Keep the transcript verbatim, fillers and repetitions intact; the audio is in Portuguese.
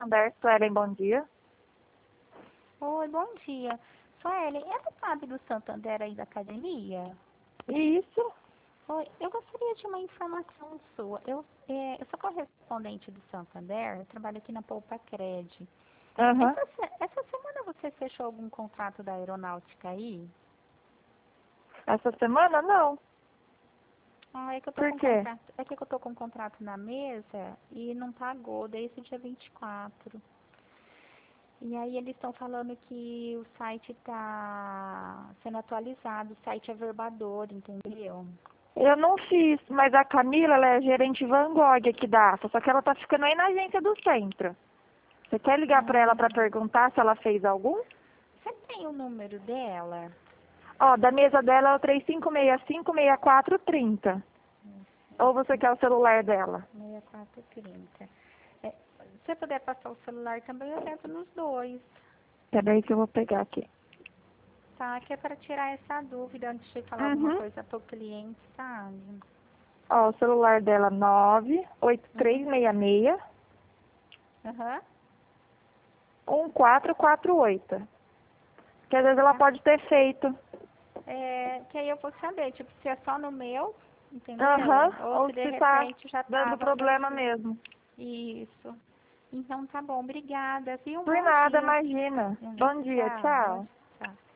Santander, Suelen, bom dia. Oi, bom dia. Suelen, é do Fábio do Santander aí da academia? Isso. Oi, eu gostaria de uma informação sua. Eu, é, eu sou correspondente do Santander, eu trabalho aqui na Poupa Cred. Uhum. Essa, se- essa semana você fechou algum contrato da aeronáutica aí? Essa semana, não. Ah, é que eu tô Por com quê? contrato, é que eu tô com um contrato na mesa e não pagou desde o dia vinte e quatro. E aí eles estão falando que o site está sendo atualizado, o site é verbador, entendeu? Eu não fiz, mas a Camila, ela é gerente Van Gogh aqui da AFA, só que ela tá ficando aí na agência do centro. Você quer ligar pra ela Ah, pra perguntar se ela fez algum? você tem o número dela? Ó, da mesa dela é o três cinco seis cinco, seis quatro três zero. Ou você quer o celular dela? seis quatro trinta. É, se você puder passar o celular também, eu tento nos dois, Peraí que eu vou pegar aqui. tá? Que é para tirar essa dúvida antes de falar alguma Uhum. coisa para o cliente, sabe? Ó, o celular dela é nove oito três Uhum. seis seis Aham. um quatro quatro oito. Que às vezes ela Tá. pode ter feito. É, que aí eu vou saber, tipo, se é só no meu, entendeu? Aham. Ou Ou se de se tá repente já dando tava pra problema ti. mesmo. Isso. Então tá bom, obrigada, viu? Um Por bom nada, dia. imagina. Hum, Bom dia, Tchau, bom tchau. dia, tchau.